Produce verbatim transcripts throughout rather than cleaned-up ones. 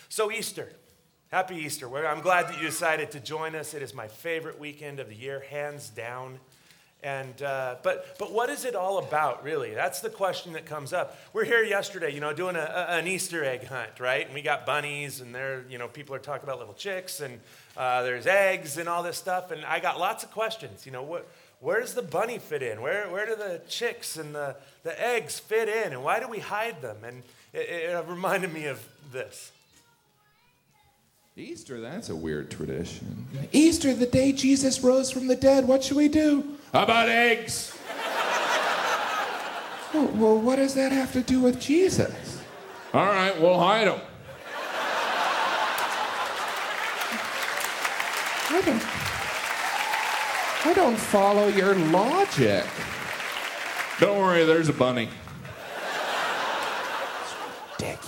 So Easter, happy Easter. Well, I'm glad that you decided to join us. It is my favorite weekend of the year, hands down. And uh, but but what is it all about, really? That's the question that comes up. We're here yesterday, you know, doing a, a, an Easter egg hunt, right? And we got bunnies, and there, you know, people are talking about little chicks, and uh, there's eggs and all this stuff. And I got lots of questions. You know, what? Where does the bunny fit in? Where where do the chicks and the, the eggs fit in? And why do we hide them? And it, it reminded me of this. Easter, that's a weird tradition. Easter, the day Jesus rose from the dead, what should we do? How about eggs? well, well, what does that have to do with Jesus? All right, we'll hide them. I don't, I don't follow your logic. Don't worry, there's a bunny. It's ridiculous.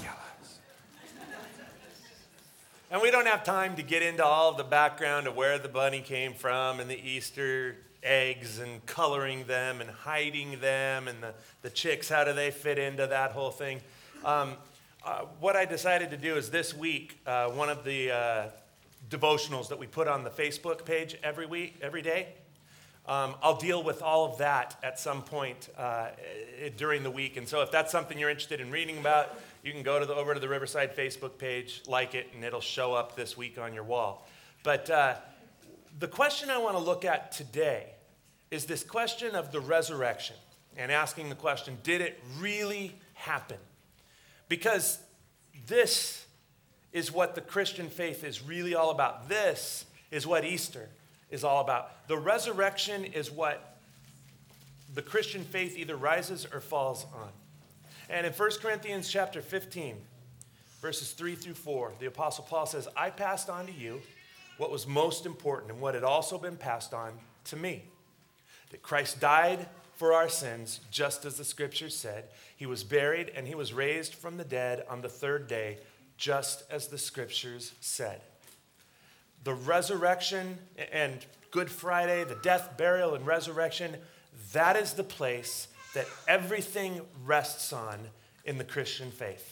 And we don't have time to get into all of the background of where the bunny came from and the Easter eggs and coloring them and hiding them and the, the chicks, how do they fit into that whole thing. Um, uh, what I decided to do is this week, uh, one of the uh, devotionals that we put on the Facebook page every week, every day, um, I'll deal with all of that at some point uh, during the week. And so if that's something you're interested in reading about, you can go to the, over to the Riverside Facebook page, like it, and it'll show up this week on your wall. But uh, the question I want to look at today is this question of the resurrection, and asking the question, did it really happen? Because this is what the Christian faith is really all about. This is what Easter is all about. The resurrection is what the Christian faith either rises or falls on. And in First Corinthians chapter fifteen, verses three through four, the Apostle Paul says, I passed on to you what was most important and what had also been passed on to me. That Christ died for our sins, just as the Scriptures said. He was buried and he was raised from the dead on the third day, just as the Scriptures said. The resurrection and Good Friday, the death, burial, and resurrection, that is the place that everything rests on in the Christian faith.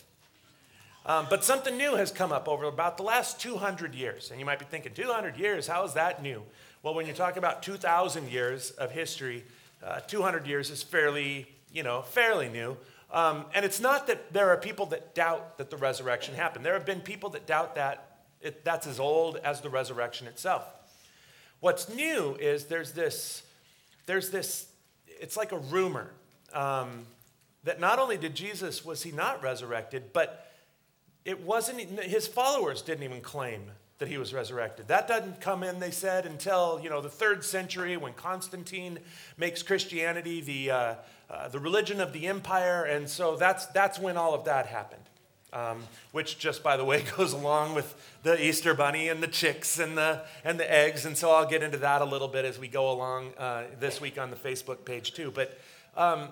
Um, but something new has come up over about the last two hundred years. And you might be thinking, two hundred years, how is that new? Well, when you're talking about two thousand years of history, uh, two hundred years is fairly, you know, fairly new. Um, and it's not that there are people that doubt that the resurrection happened. There have been people that doubt that it, that's as old as the resurrection itself. What's new is there's this, there's this, it's like a rumor. Um, that not only did Jesus, was he not resurrected, but it wasn't, his followers didn't even claim that he was resurrected. That doesn't come in, they said, until, you know, the third century when Constantine makes Christianity the uh, uh, the religion of the empire, and so that's that's when all of that happened. Um, which, just by the way, goes along with the Easter bunny and the chicks and the and the eggs, and so I'll get into that a little bit as we go along uh, this week on the Facebook page too. But um,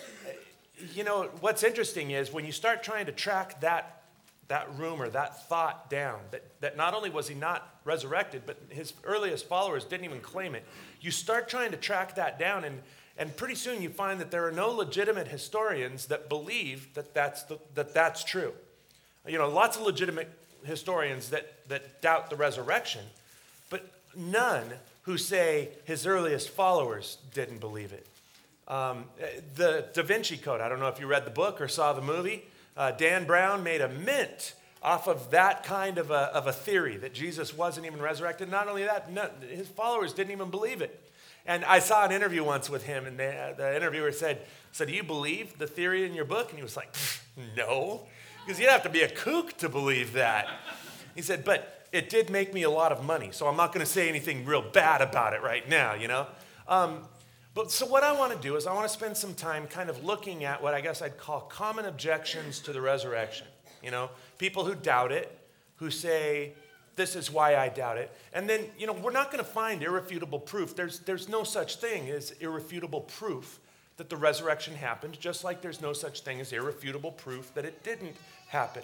you know, what's interesting is when you start trying to track that that rumor, that thought down, that, that not only was he not resurrected, but his earliest followers didn't even claim it. You start trying to track that down, and, and pretty soon you find that there are no legitimate historians that believe that that's, the, that that's true. You know, lots of legitimate historians that, that doubt the resurrection, but none who say his earliest followers didn't believe it. Um, the Da Vinci Code, I don't know if you read the book or saw the movie. Uh, Dan Brown made a mint off of that kind of a, of a theory that Jesus wasn't even resurrected. Not only that, no, his followers didn't even believe it. And I saw an interview once with him, and the, the interviewer said, so do you believe the theory in your book? And he was like, no, because you'd have to be a kook to believe that. He said, but it did make me a lot of money, so I'm not going to say anything real bad about it right now, you know. Um, But so what I want to do is I want to spend some time kind of looking at what I guess I'd call common objections to the resurrection. You know, people who doubt it, who say, this is why I doubt it. And then, you know, we're not going to find irrefutable proof. There's, there's no such thing as irrefutable proof that the resurrection happened, just like there's no such thing as irrefutable proof that it didn't happen.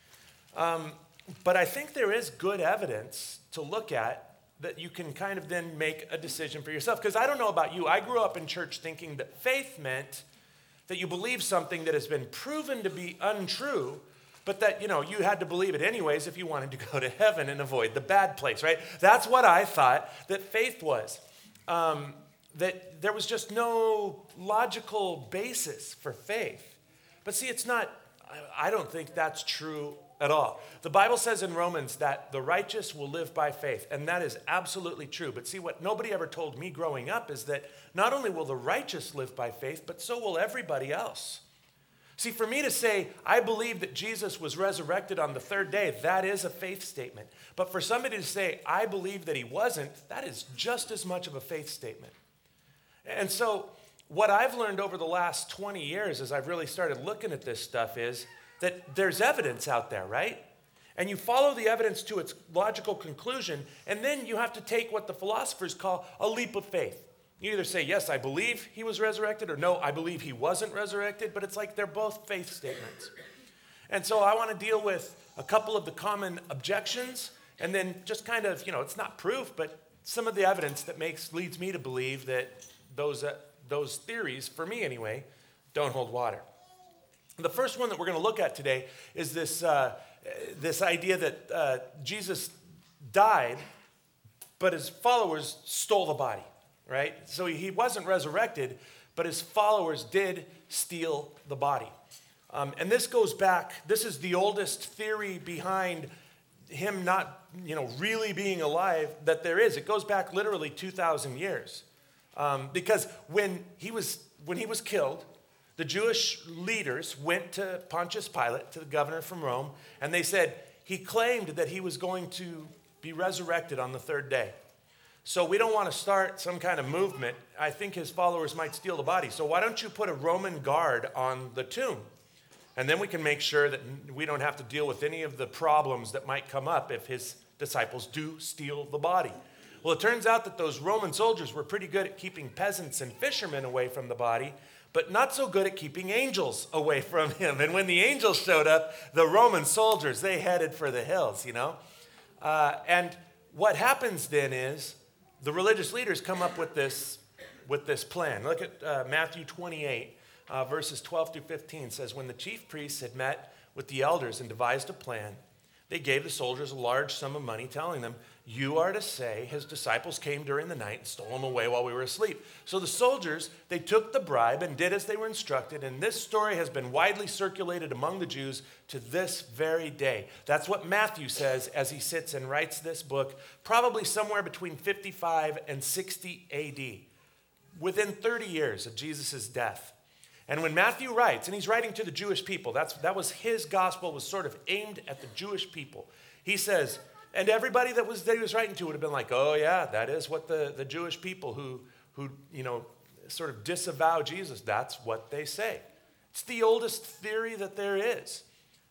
Um, but I think there is good evidence to look at that you can kind of then make a decision for yourself. Because I don't know about you, I grew up in church thinking that faith meant that you believe something that has been proven to be untrue, but that, you know, you had to believe it anyways if you wanted to go to heaven and avoid the bad place, right? That's what I thought that faith was. Um, that there was just no logical basis for faith. But see, it's not, I don't think that's true at all. The Bible says in Romans that the righteous will live by faith, and that is absolutely true. But see, what nobody ever told me growing up is that not only will the righteous live by faith, but so will everybody else. See, for me to say, I believe that Jesus was resurrected on the third day, that is a faith statement. But for somebody to say, I believe that he wasn't, that is just as much of a faith statement. And so what I've learned over the last twenty years as I've really started looking at this stuff is that there's evidence out there, right? And you follow the evidence to its logical conclusion, and then you have to take what the philosophers call a leap of faith. You either say, yes, I believe he was resurrected, or no, I believe he wasn't resurrected, but it's like they're both faith statements. And so I want to deal with a couple of the common objections, and then just kind of, you know, it's not proof, but some of the evidence that makes leads me to believe that those, uh, those theories, for me anyway, don't hold water. The first one that we're going to look at today is this, uh, this idea that uh, Jesus died, but his followers stole the body, right? So he wasn't resurrected, but his followers did steal the body. Um, and this goes back, this is the oldest theory behind him not, you know, really being alive that there is. It goes back literally two thousand years. Um, because when he was when he was killed, the Jewish leaders went to Pontius Pilate, to the governor from Rome, and they said he claimed that he was going to be resurrected on the third day. So we don't want to start some kind of movement. I think his followers might steal the body. So why don't you put a Roman guard on the tomb? And then we can make sure that we don't have to deal with any of the problems that might come up if his disciples do steal the body. Well, it turns out that those Roman soldiers were pretty good at keeping peasants and fishermen away from the body, but not so good at keeping angels away from him. And when the angels showed up, the Roman soldiers, they headed for the hills, you know. Uh, and what happens then is the religious leaders come up with this, with this plan. Look at uh, Matthew twenty-eight, uh, verses twelve through fifteen. It says, when the chief priests had met with the elders and devised a plan, they gave the soldiers a large sum of money, telling them, you are to say his disciples came during the night and stole him away while we were asleep. So the soldiers, they took the bribe and did as they were instructed, and this story has been widely circulated among the Jews to this very day. That's what Matthew says as he sits and writes this book, probably somewhere between fifty-five and sixty A D, within thirty years of Jesus' death. And when Matthew writes, and he's writing to the Jewish people, that's, that was his gospel, was sort of aimed at the Jewish people. He says, and everybody that was that he was writing to would have been like, oh yeah, that is what the, the Jewish people who, who, you know, sort of disavow Jesus, that's what they say. It's the oldest theory that there is.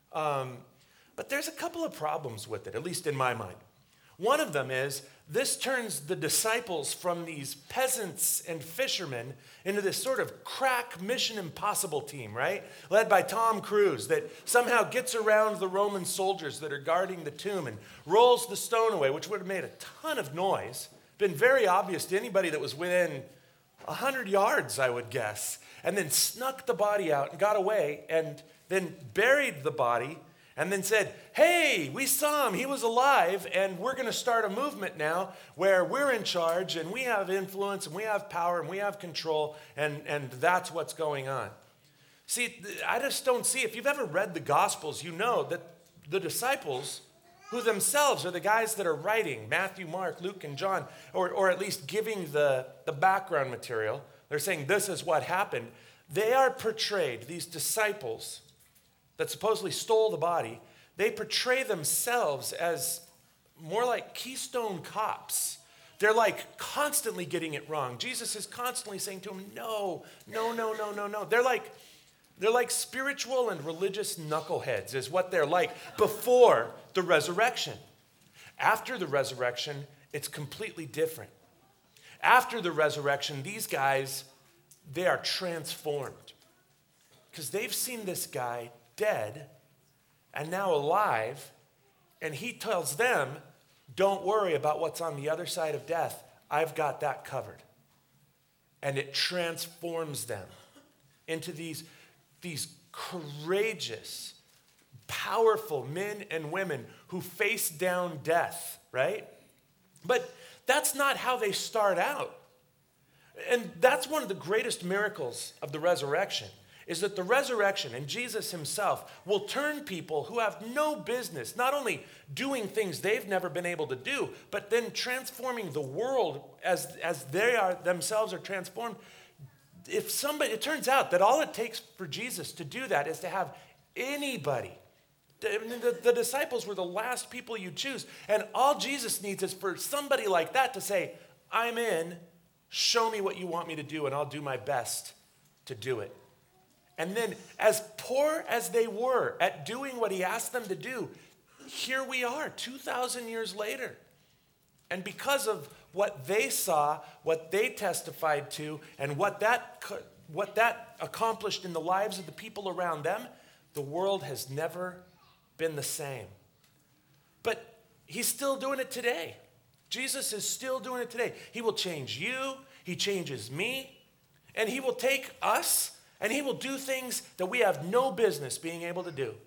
Um, but there's a couple of problems with it, at least in my mind. One of them is this turns the disciples from these peasants and fishermen into this sort of crack Mission Impossible team, right? Led by Tom Cruise that somehow gets around the Roman soldiers that are guarding the tomb and rolls the stone away, which would have made a ton of noise. Been very obvious to anybody that was within one hundred yards, I would guess. And then snuck the body out and got away and then buried the body. And then said, hey, we saw him, he was alive, and we're going to start a movement now where we're in charge, and we have influence, and we have power, and we have control, and, and that's what's going on. See, I just don't see, if you've ever read the Gospels, you know that the disciples, who themselves are the guys that are writing, Matthew, Mark, Luke, and John, or, or at least giving the, the background material, they're saying this is what happened. They are portrayed, these disciples, that supposedly stole the body, they portray themselves as more like Keystone Cops. They're like constantly getting it wrong. Jesus is constantly saying to them, no, no, no, no, no, no. They're like, they're like spiritual and religious knuckleheads is what they're like before the resurrection. After the resurrection, it's completely different. After the resurrection, these guys, they are transformed because they've seen this guy dead and now alive, and he tells them, don't worry about what's on the other side of death. I've got that covered. And it transforms them into these, these courageous, powerful men and women who face down death, right? But that's not how they start out. And that's one of the greatest miracles of the resurrection, is that the resurrection and Jesus himself will turn people who have no business not only doing things they've never been able to do, but then transforming the world as, as they are themselves are transformed. If somebody, it turns out that all it takes for Jesus to do that is to have anybody. The, the, the disciples were the last people you choose. And all Jesus needs is for somebody like that to say, I'm in, show me what you want me to do, and I'll do my best to do it. And then, as poor as they were at doing what he asked them to do, here we are, two thousand years later. And because of what they saw, what they testified to, and what that, what that accomplished in the lives of the people around them, the world has never been the same. But he's still doing it today. Jesus is still doing it today. He will change you, he changes me, and he will take us and he will do things that we have no business being able to do.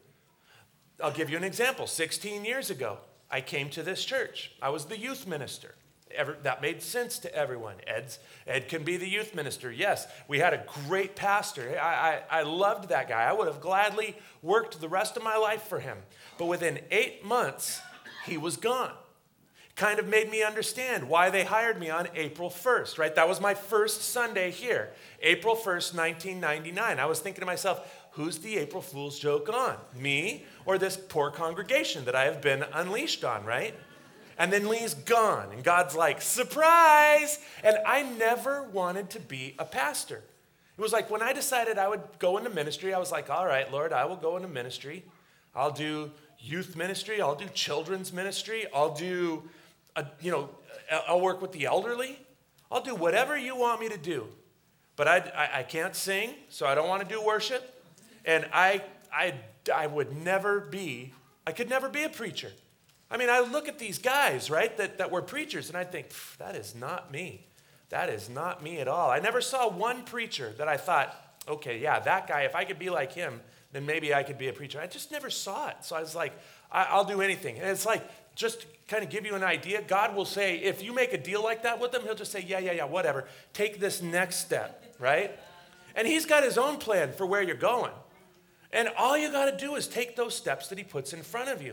I'll give you an example. sixteen years ago, I came to this church. I was the youth minister. Ever, that made sense to everyone. Ed's, Ed can be the youth minister. Yes, we had a great pastor. I, I, I loved that guy. I would have gladly worked the rest of my life for him. But within eight months, he was gone. Kind of made me understand why they hired me on April first, right? That was my first Sunday here, April first, nineteen ninety-nine. I was thinking to myself, who's the April Fool's joke on? Me or this poor congregation that I have been unleashed on, right? And then Lee's gone, and God's like, surprise! And I never wanted to be a pastor. It was like when I decided I would go into ministry, I was like, all right, Lord, I will go into ministry. I'll do youth ministry. I'll do children's ministry. I'll do, a, you know, I'll work with the elderly. I'll do whatever you want me to do. But I, I, I can't sing, so I don't want to do worship. And I, I, I would never be, I could never be a preacher. I mean, I look at these guys, right, that, that were preachers, and I think, that is not me. That is not me at all. I never saw one preacher that I thought, okay, yeah, that guy, if I could be like him, then maybe I could be a preacher. I just never saw it. So I was like, I, I'll do anything. And it's like, just to kind of give you an idea, God will say, if you make a deal like that with him, he'll just say, yeah, yeah, yeah, whatever. Take this next step, right? And he's got his own plan for where you're going. And all you got to do is take those steps that he puts in front of you.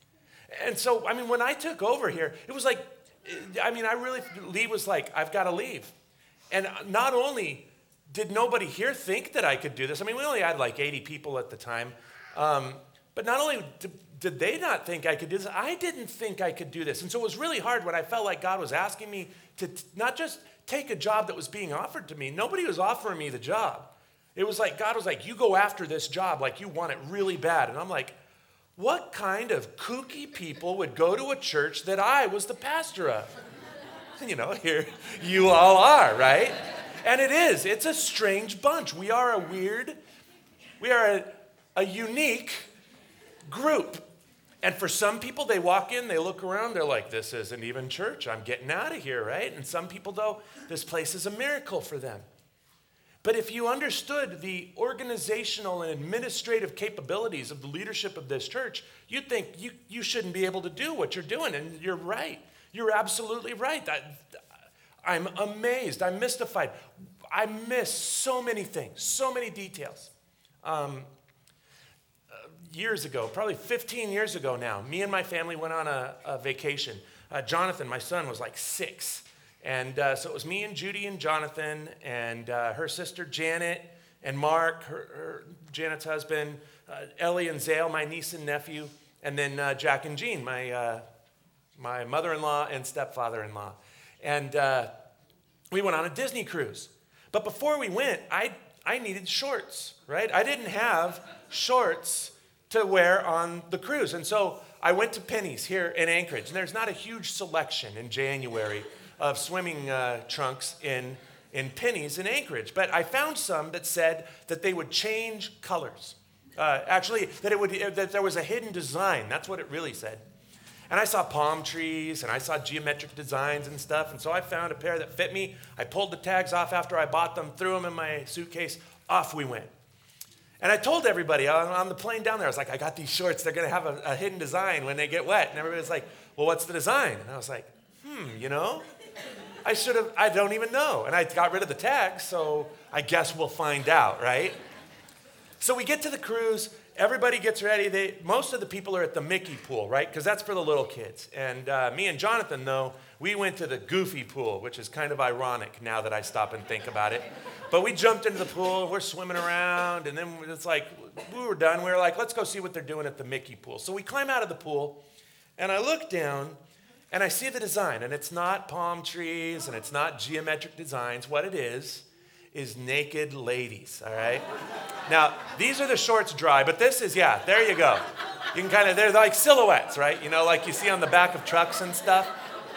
And so, I mean, when I took over here, it was like, I mean, I really, Lee was like, I've got to leave. And not only did nobody here think that I could do this, I mean, we only had like eighty people at the time, um, but not only did, did they not think I could do this, I didn't think I could do this. And so it was really hard when I felt like God was asking me to t- not just take a job that was being offered to me. Nobody was offering me the job. It was like, God was like, you go after this job like you want it really bad. And I'm like, what kind of kooky people would go to a church that I was the pastor of? You know, here you all are, right? And it is. It's a strange bunch. We are a weird, we are a, a unique group. And for some people, they walk in, they look around, they're like, this isn't even church. I'm getting out of here, right? And some people, though, this place is a miracle for them. But if you understood the organizational and administrative capabilities of the leadership of this church, you'd think you, you shouldn't be able to do what you're doing. And you're right. You're absolutely right. I, I'm amazed. I'm mystified. I miss so many things, so many details. Um, uh, years ago, probably fifteen years ago now, me and my family went on a, a vacation. Uh, Jonathan, my son, was like six. And uh, so it was me and Judy and Jonathan and uh, her sister Janet and Mark, her, her Janet's husband, uh, Ellie and Zale, my niece and nephew, and then uh, Jack and Jean, my uh, my mother-in-law and stepfather-in-law. And uh, we went on a Disney cruise. But before we went, I I needed shorts, right? I didn't have shorts to wear on the cruise. And so I went to Penny's here in Anchorage. And there's not a huge selection in January of swimming uh, trunks in, in Penny's in Anchorage. But I found some that said that they would change colors. Uh, actually, that it would that there was a hidden design. That's what it really said. And I saw palm trees, and I saw geometric designs and stuff. And so I found a pair that fit me. I pulled the tags off after I bought them, threw them in my suitcase. Off we went. And I told everybody on, on the plane down there, I was like, I got these shorts. They're going to have a, a hidden design when they get wet. And everybody was like, well, what's the design? And I was like, hmm, you know, I should have, I don't even know. And I got rid of the tag, so I guess we'll find out, right? So we get to the cruise. Everybody gets ready. They, most of the people are at the Mickey pool, right? Because that's for the little kids. And uh, me and Jonathan, though, we went to the Goofy pool, which is kind of ironic now that I stop and think about it. But we jumped into the pool, and we're swimming around, and then it's like, we were done. We were like, let's go see what they're doing at the Mickey pool. So we climb out of the pool, and I look down, and I see the design, and it's not palm trees, and it's not geometric designs. What it is, is naked ladies, all right? Now, these are the shorts dry, but this is, yeah, there you go. You can kind of, they're like silhouettes, right? You know, like you see on the back of trucks and stuff.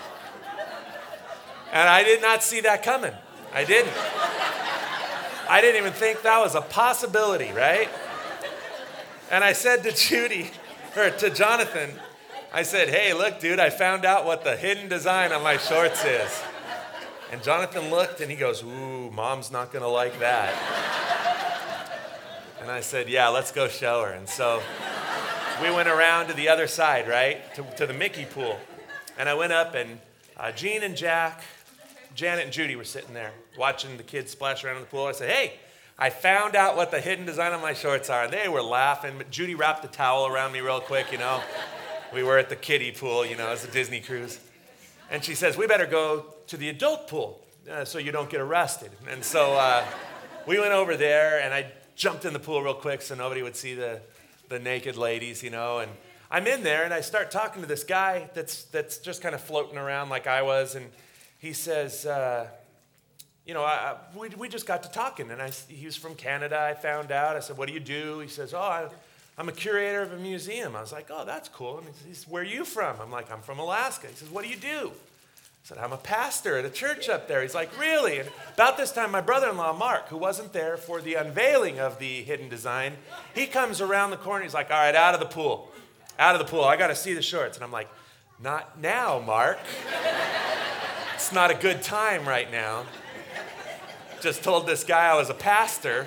And I did not see that coming. I didn't. I didn't even think that was a possibility, right? And I said to Judy, or to Jonathan, I said, hey, look, dude, I found out what the hidden design on my shorts is. And Jonathan looked and he goes, ooh, mom's not gonna like that. And I said, yeah, let's go show her. And so we went around to the other side, right, to, to the Mickey pool. And I went up and uh, Gene and Jack, Janet and Judy were sitting there watching the kids splash around in the pool. I said, hey, I found out what the hidden design on my shorts are. And they were laughing, but Judy wrapped a towel around me real quick, you know. We were at the kiddie pool, you know, it's a Disney cruise. And she says, we better go to the adult pool uh, so you don't get arrested. And so uh, we went over there, and I jumped in the pool real quick so nobody would see the, the naked ladies, you know. And I'm in there, and I start talking to this guy that's, that's just kind of floating around like I was. And he says, uh, you know, I, we, we just got to talking. And I, he was from Canada, I found out. I said, what do you do? He says, oh, I, I'm a curator of a museum. I was like, oh, that's cool. And he says, where are you from? I'm like, I'm from Alaska. He says, what do you do? I said, I'm a pastor at a church up there. He's like, really? And about this time, my brother-in-law, Mark, who wasn't there for the unveiling of the hidden design, he comes around the corner. He's like, all right, out of the pool. Out of the pool. I got to see the shorts. And I'm like, not now, Mark. It's not a good time right now. Just told this guy I was a pastor.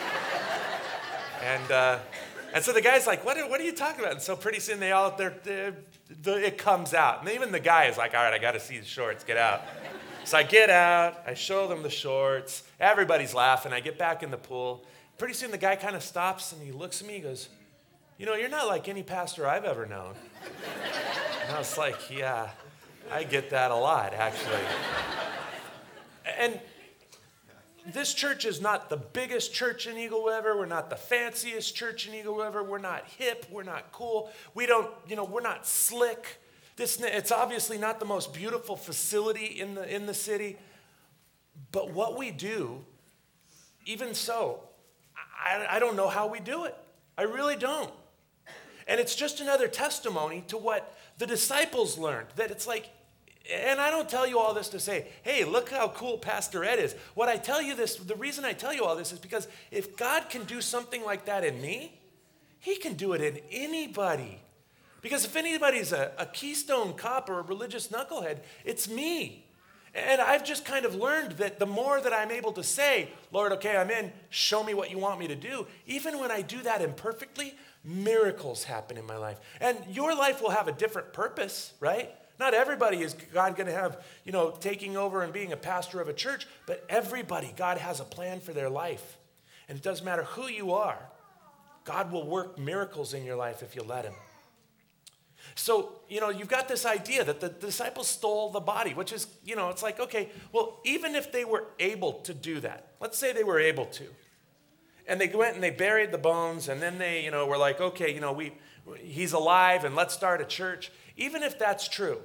And uh, and so the guy's like, what are, what are you talking about? And so pretty soon they all, they're, they're, the, it comes out. And even the guy is like, all right, I got to see the shorts, get out. So I get out, I show them the shorts. Everybody's laughing. I get back in the pool. Pretty soon the guy kind of stops and he looks at me, he goes, you know, you're not like any pastor I've ever known. And I was like, yeah, I get that a lot, actually. And this church is not the biggest church in Eagle River. We're not the fanciest church in Eagle River. We're not hip. We're not cool. We don't, you know, we're not slick. This, it's obviously not the most beautiful facility in the, in the city. But what we do, even so, I, I don't know how we do it. I really don't. And it's just another testimony to what the disciples learned, that it's like, and I don't tell you all this to say, hey, look how cool Pastor Ed is. What I tell you this, the reason I tell you all this is because if God can do something like that in me, he can do it in anybody. Because if anybody's a, a Keystone cop or a religious knucklehead, it's me. And I've just kind of learned that the more that I'm able to say, Lord, okay, I'm in, show me what you want me to do, even when I do that imperfectly, miracles happen in my life. And your life will have a different purpose, right? Not everybody is God going to have, you know, taking over and being a pastor of a church, but everybody, God has a plan for their life. And it doesn't matter who you are, God will work miracles in your life if you let him. So, you know, you've got this idea that the disciples stole the body, which is, you know, it's like, okay, well, even if they were able to do that, let's say they were able to, and they went and they buried the bones, and then they, you know, were like, okay, you know, we, he's alive, and let's start a church. Even if that's true,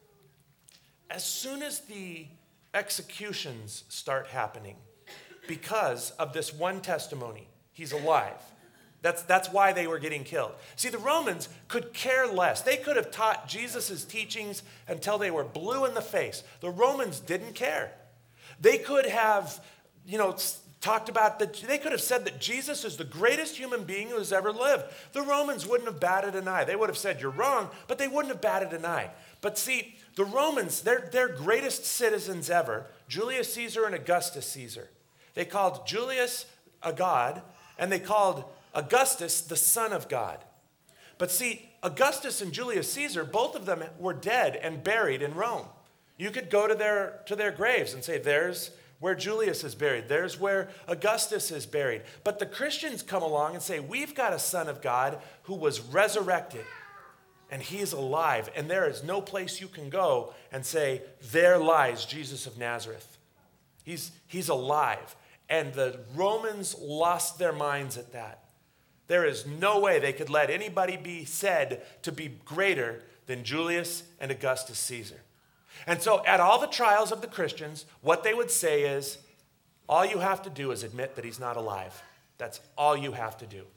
as soon as the executions start happening because of this one testimony, he's alive. That's, that's why they were getting killed. See, the Romans could care less. They could have taught Jesus' teachings until they were blue in the face. The Romans didn't care. They could have, you know, talked about that. They could have said that Jesus is the greatest human being who has ever lived. The Romans wouldn't have batted an eye. They would have said, you're wrong, but they wouldn't have batted an eye. But see, the Romans, their, their greatest citizens ever, Julius Caesar and Augustus Caesar. They called Julius a god, and they called Augustus, the son of God. But see, Augustus and Julius Caesar, both of them were dead and buried in Rome. You could go to their, to their graves and say, there's where Julius is buried. There's where Augustus is buried. But the Christians come along and say, we've got a son of God who was resurrected. And he's alive. And there is no place you can go and say, there lies Jesus of Nazareth. He's, he's alive. And the Romans lost their minds at that. There is no way they could let anybody be said to be greater than Julius and Augustus Caesar. And so at all the trials of the Christians, what they would say is, all you have to do is admit that he's not alive. That's all you have to do.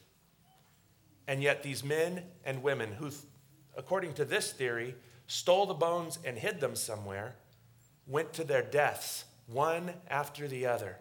And yet these men and women who, according to this theory, stole the bones and hid them somewhere, went to their deaths, one after the other.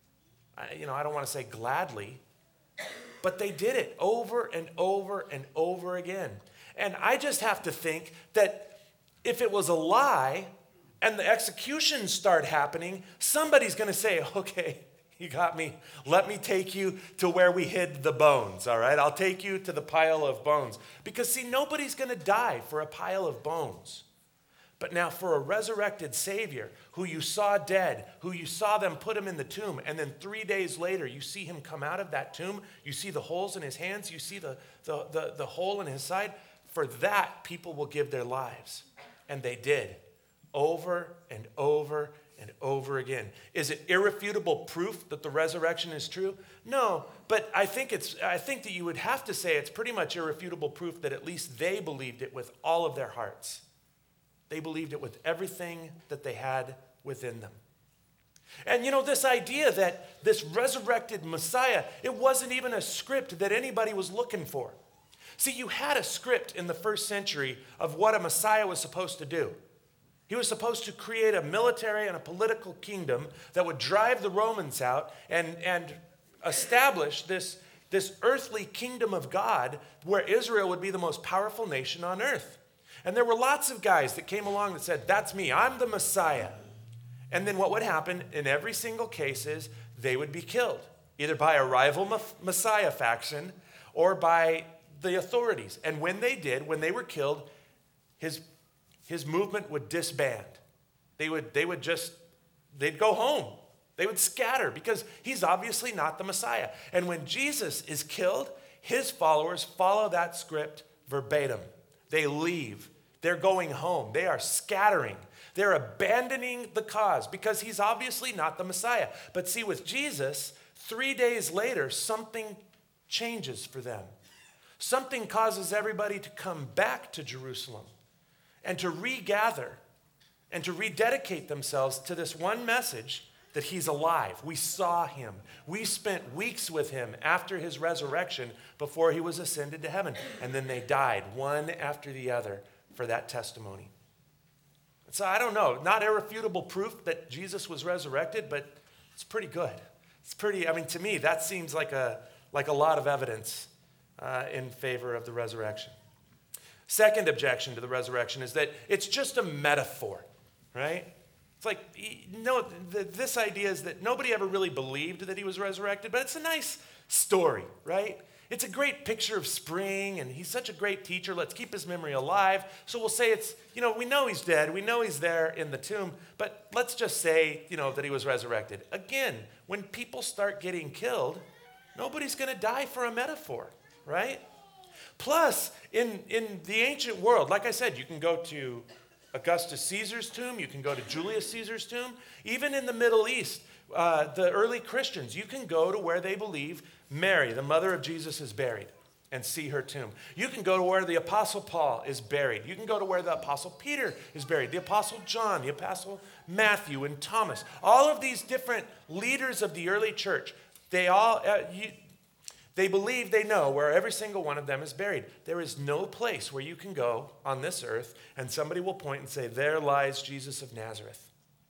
I, you know, I don't want to say gladly, but they did it over and over and over again. And I just have to think that if it was a lie and the executions start happening, somebody's going to say, okay, you got me. Let me take you to where we hid the bones, all right? I'll take you to the pile of bones. Because, see, nobody's going to die for a pile of bones. But now for a resurrected Savior who you saw dead, who you saw them put him in the tomb, and then three days later you see him come out of that tomb, you see the holes in his hands, you see the, the, the, the hole in his side, for that people will give their lives. And they did, over and over and over again. Is it irrefutable proof that the resurrection is true? No, but I think it's I think that you would have to say it's pretty much irrefutable proof that at least they believed it with all of their hearts. They believed it with everything that they had within them. And you know, this idea that this resurrected Messiah, it wasn't even a script that anybody was looking for. See, you had a script in the first century of what a Messiah was supposed to do. He was supposed to create a military and a political kingdom that would drive the Romans out and, and establish this, this earthly kingdom of God where Israel would be the most powerful nation on earth. And there were lots of guys that came along that said, that's me, I'm the Messiah. And then what would happen in every single case is they would be killed, either by a rival Messiah faction or by the authorities. And when they did, when they were killed, his, his movement would disband. They would, they would just, they'd go home. They would scatter because he's obviously not the Messiah. And when Jesus is killed, his followers follow that script verbatim. They leave. They're going home. They are scattering. They're abandoning the cause because he's obviously not the Messiah. But see, with Jesus, three days later, something changes for them. Something causes everybody to come back to Jerusalem and to regather and to rededicate themselves to this one message that he's alive. We saw him. We spent weeks with him after his resurrection before he was ascended to heaven. And then they died, one after the other, for that testimony. So I don't know, not irrefutable proof that Jesus was resurrected, but it's pretty good. It's pretty, I mean, to me, that seems like a, like a lot of evidence uh, in favor of the resurrection. Second objection to the resurrection is that it's just a metaphor, right? It's like, no, the, this idea is that nobody ever really believed that he was resurrected, but it's a nice story, right? It's a great picture of spring, and he's such a great teacher. Let's keep his memory alive. So we'll say it's, you know, we know he's dead. We know he's there in the tomb, but let's just say, you know, that he was resurrected. Again, when people start getting killed, nobody's going to die for a metaphor, right? Plus, in, in the ancient world, like I said, you can go to Augustus Caesar's tomb. You can go to Julius Caesar's tomb. Even in the Middle East, uh, the early Christians, you can go to where they believe Mary, the mother of Jesus, is buried and see her tomb. You can go to where the Apostle Paul is buried. You can go to where the Apostle Peter is buried, the Apostle John, the Apostle Matthew, and Thomas. All of these different leaders of the early church, they all, uh, you, they believe they know where every single one of them is buried. There is no place where you can go on this earth and somebody will point and say, there lies Jesus of Nazareth.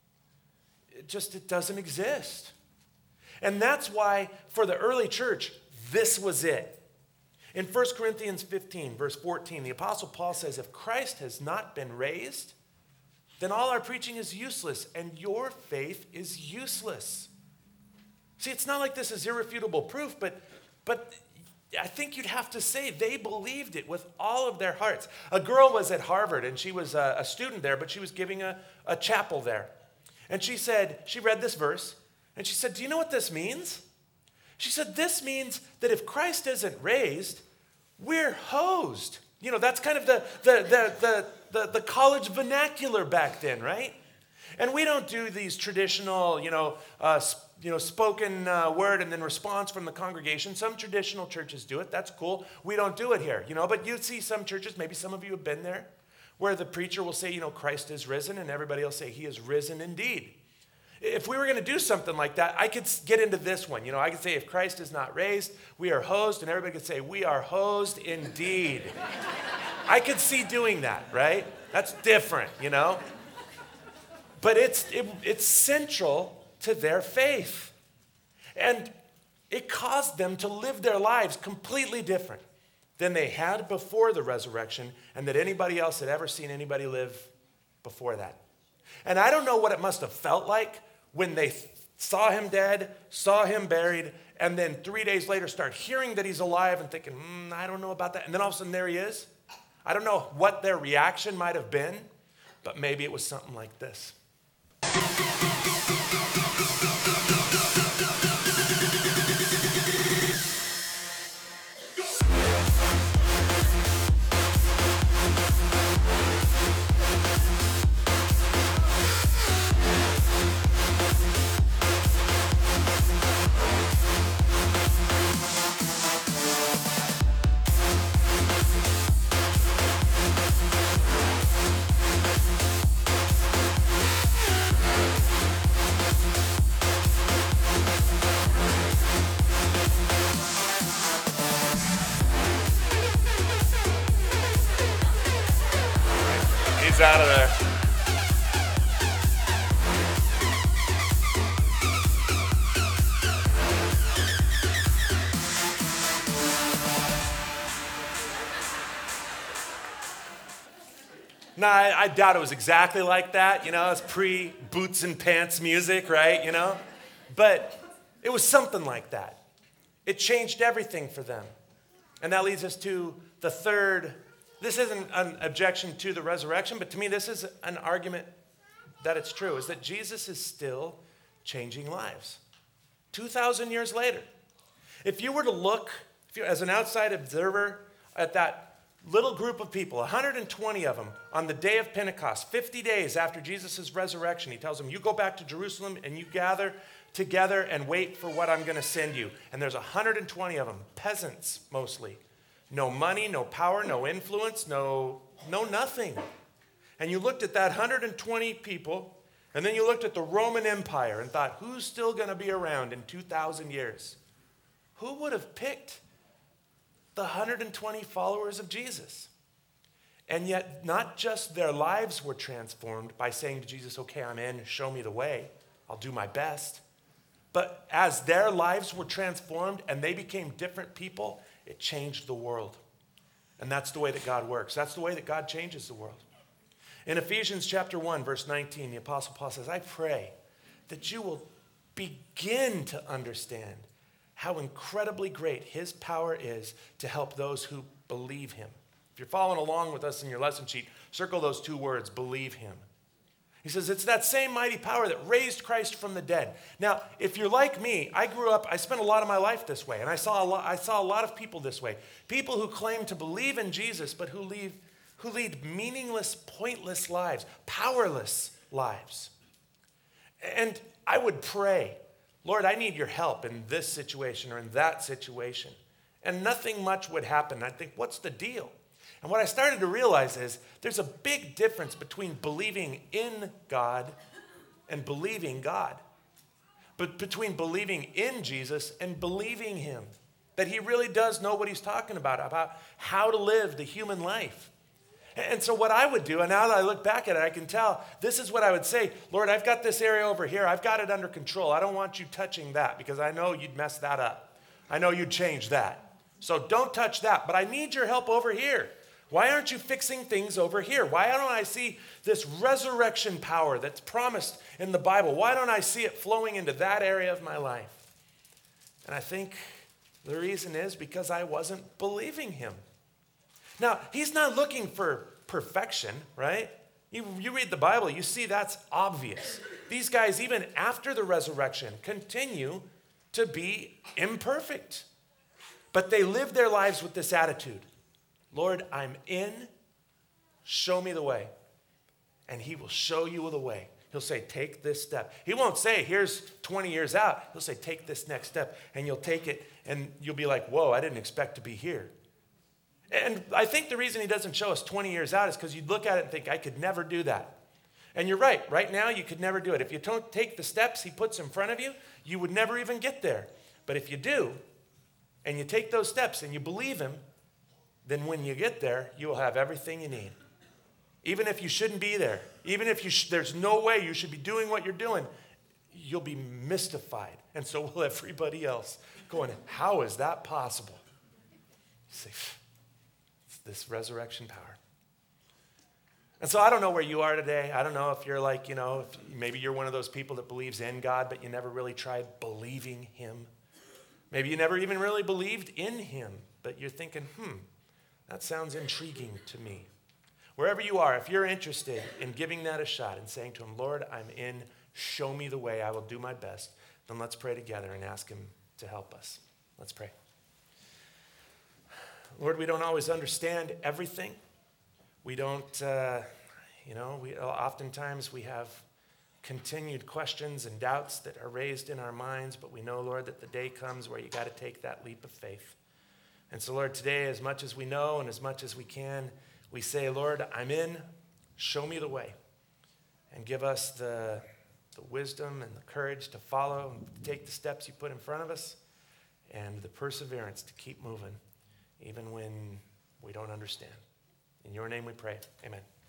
It just, it doesn't exist. And that's why for the early church, this was it. In First Corinthians fifteen, verse fourteen, the Apostle Paul says, if Christ has not been raised, then all our preaching is useless and your faith is useless. See, it's not like this is irrefutable proof, but, but I think you'd have to say they believed it with all of their hearts. A girl was at Harvard, and she was a, a student there, but she was giving a, a chapel there. And she said, she read this verse, and she said, do you know what this means? She said, this means that if Christ isn't raised, we're hosed. You know, that's kind of the, the, the, the, the, the college vernacular back then, right? And we don't do these traditional, you know, uh, you know, spoken uh, word and then response from the congregation. Some traditional churches do it. That's cool. We don't do it here, you know. But you see some churches, maybe some of you have been there, where the preacher will say, you know, Christ is risen, and everybody will say, he is risen indeed. If we were going to do something like that, I could get into this one. You know, I could say, if Christ is not raised, we are hosed, and everybody could say, we are hosed indeed. I could see doing that, right? That's different, you know. But it's it, it's central to their faith. And it caused them to live their lives completely different than they had before the resurrection and that anybody else had ever seen anybody live before that. And I don't know what it must have felt like when they saw him dead, saw him buried, and then three days later start hearing that he's alive and thinking, mm, I don't know about that. And then all of a sudden there he is. I don't know what their reaction might have been, but maybe it was something like this. Out of there. No, I, I doubt it was exactly like that. You know, it's pre-boots and pants music, right? You know, but it was something like that. It changed everything for them. And that leads us to the third. This isn't an objection to the resurrection, but to me this is an argument that it's true, is that Jesus is still changing lives. two thousand years later. If you were to look, if you, as an outside observer, at that little group of people, one hundred twenty of them, on the day of Pentecost, fifty days after Jesus' resurrection, he tells them, you go back to Jerusalem and you gather together and wait for what I'm going to send you. And there's one hundred twenty of them, peasants mostly. No money, no power, no influence, no, no nothing. And you looked at that one hundred twenty people, and then you looked at the Roman Empire and thought, who's still going to be around in two thousand years? Who would have picked the one hundred twenty followers of Jesus? And yet, not just their lives were transformed by saying to Jesus, okay, I'm in, show me the way, I'll do my best. But as their lives were transformed and they became different people, it changed the world. And that's the way that God works. That's the way that God changes the world. In Ephesians chapter one, verse nineteen, the Apostle Paul says, I pray that you will begin to understand how incredibly great his power is to help those who believe him. If you're following along with us in your lesson sheet, circle those two words, believe him. He says, it's that same mighty power that raised Christ from the dead. Now, if you're like me, I grew up, I spent a lot of my life this way, and I saw a lot, I saw a lot of people this way. People who claim to believe in Jesus, but who lead, who lead meaningless, pointless lives, powerless lives. And I would pray, Lord, I need your help in this situation or in that situation. And nothing much would happen. I'd think, what's the deal? And what I started to realize is there's a big difference between believing in God and believing God. But between believing in Jesus and believing him. That he really does know what he's talking about, about how to live the human life. And so what I would do, and now that I look back at it, I can tell, this is what I would say, Lord, I've got this area over here. I've got it under control. I don't want you touching that because I know you'd mess that up. I know you'd change that. So don't touch that, but I need your help over here. Why aren't you fixing things over here? Why don't I see this resurrection power that's promised in the Bible? Why don't I see it flowing into that area of my life? And I think The reason is because I wasn't believing him. Now, he's not looking for perfection, right? You, you read the Bible, you see that's obvious. These guys, even after the resurrection, continue to be imperfect. But they live their lives with this attitude. Lord, I'm in, show me the way. And he will show you the way. He'll say, take this step. He won't say, here's twenty years out. He'll say, take this next step. And you'll take it, and you'll be like, whoa, I didn't expect to be here. And I think the reason he doesn't show us twenty years out is because you'd look at it and think, I could never do that. And you're right. Right now, you could never do it. If you don't take the steps he puts in front of you, you would never even get there. But if you do, and you take those steps and you believe him, then when you get there, you will have everything you need. Even if you shouldn't be there, even if you sh- there's no way you should be doing what you're doing, you'll be mystified. And so will everybody else, going, how is that possible? You say, it's this resurrection power. And so I don't know where you are today. I don't know if you're like, you know, if maybe you're one of those people that believes in God, but you never really tried believing him. Maybe you never even really believed in him, but you're thinking, hmm, that sounds intriguing to me. Wherever you are, if you're interested in giving that a shot and saying to him, Lord, I'm in, show me the way, I will do my best, then let's pray together and ask him to help us. Let's pray. Lord, we don't always understand everything. We don't, uh, you know, we oftentimes we have continued questions and doubts that are raised in our minds, but we know, Lord, that the day comes where you got to take that leap of faith. And so, Lord, today, as much as we know and as much as we can, we say, Lord, I'm in, show me the way, and give us the, the wisdom and the courage to follow and take the steps you put in front of us, and the perseverance to keep moving, even when we don't understand. In your name we pray, amen.